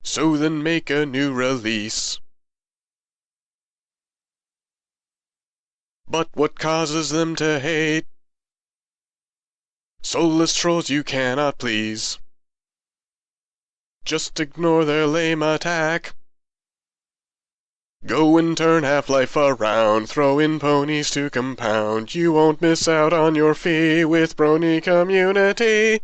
So then make a new release. But what causes them to hate? Soulless trolls you cannot please. Just ignore their lame attack. Go and turn Half-Life around, throw in ponies to compound. You won't miss out on your fee with Brony Community.